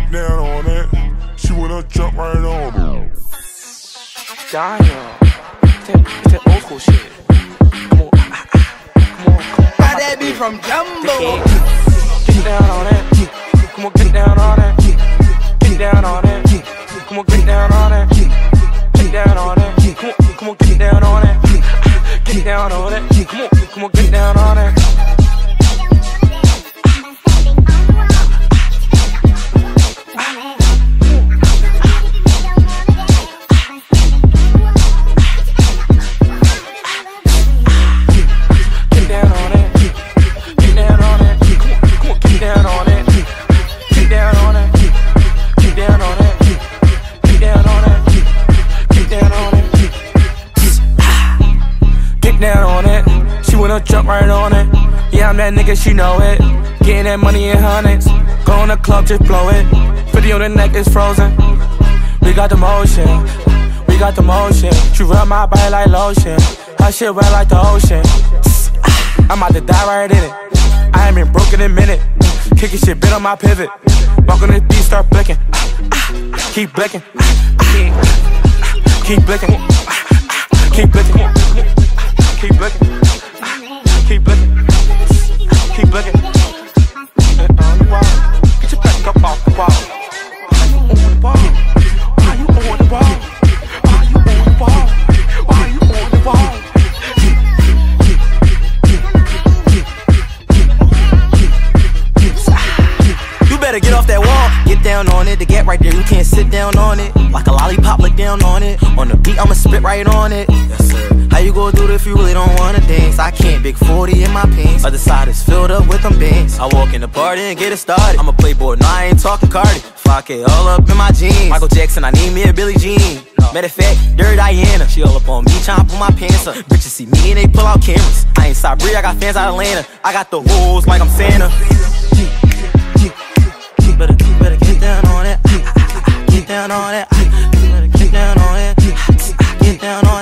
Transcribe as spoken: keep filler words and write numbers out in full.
get down on that. She wanna jump right on it. Damn, it's that, it's that old school shit. Come on, ah, ah, come on, come on. Got that beat from Jumbo. Get down on that. Come on, get down on that. Get down on that. Come on, get down on that. Get down on that. Come on, come on, get down on that. Get down on that. Come on, come on, get down on that. Jump right on it. Yeah, I'm that nigga, she know it. Getting that money in hundreds. Go in the club, just blow it. fifty on the neck is frozen. We got the motion. We got the motion. She rub my body like lotion. Her shit wet like the ocean. I'm about to die right in it. I ain't been broke in a minute. Kicking shit, been on my pivot. Walk on this beat, start blicking. Keep blicking. Keep blicking. Keep blicking. Keep blicking. Keep looking, keep looking. And on the wall, get your back up off the wall. On the wall, why you on the wall? Why you on the wall? Why you on the wall? You better get off that wall, get down on it. To get right there, you can't sit down on it. Like a lollipop, look down on it. On the beat, I'ma spit right on it. Yes, sir. How you gon' do it if you really don't wanna dance? I can't, big forty in my pants. Other side is filled up with them bands. I walk in the party and get it started. I'm a playboy, no, I ain't talking Cardi. five K all up in my jeans. Michael Jackson, I need me a Billie Jean. Matter of fact, Dirty Diana, she all up on me, tryna pull my pants up. Bitches see me and they pull out cameras. I ain't Sabri, I got fans out of Atlanta. I got the hoes like I'm Santa. Better, better get down on it. Get down on it. Better get down on it. Get down on it.